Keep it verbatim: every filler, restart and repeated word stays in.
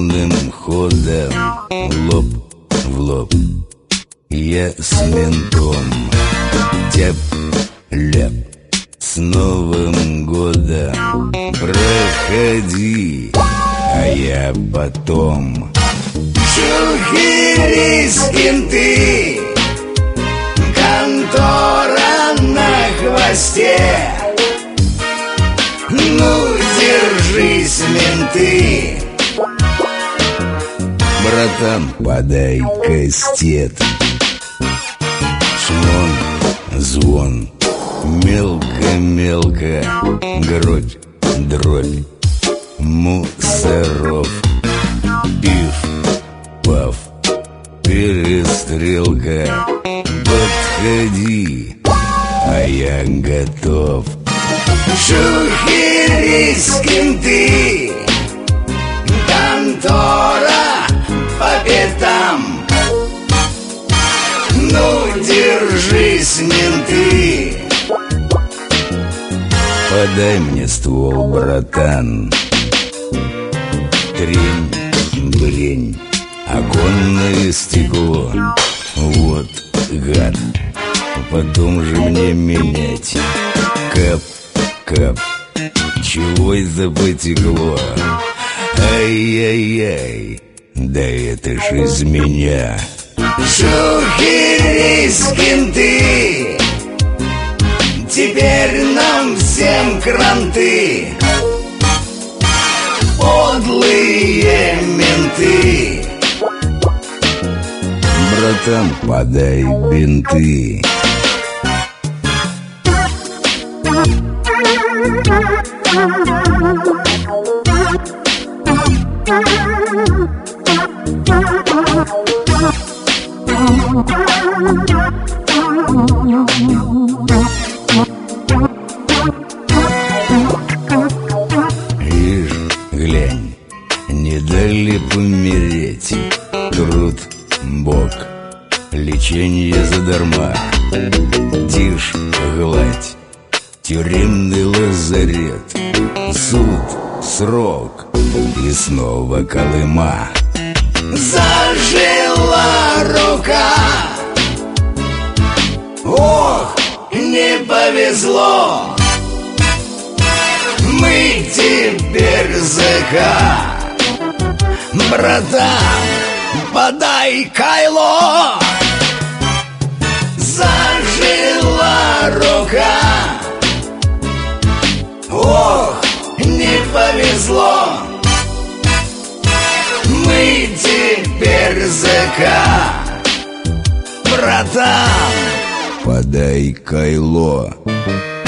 полным ходом, лоб в лоб. Я с ментом, тяп-ляп, с Новым годом. Проходи, а я потом. Шухерись, кенты, контора на хвосте. Ну, держись, менты. Братан, подай кастет. Шмон, звон, мелко-мелко, гробь, дробь, мусоров. Пиф-паф, перестрелка. Подходи, а я готов. Шухерись, кенты, контора по пятам. Ну, держись, менты. Подай мне ствол, братан. Трень, брень, оконное стекло. Вот гад, потом же мне менять. Кап, кап, чего это потекло? Ай-яй-яй, да это ж из меня. Шухерись, кенты, теперь нам всем кранты. Подлые менты. Братан, подай бинты. Ишь, глянь, не дали помереть. Труд, бог, лечение задарма. Тишь, гладь, тюремный лазарет. Суд, срок и снова Колыма. Зажила рука. Ох, не повезло. Мы теперь ЗК. Братан, подай кайло. Зажила рука. Ох, не повезло. Мы теперь ЗК. Братан, подай кайло.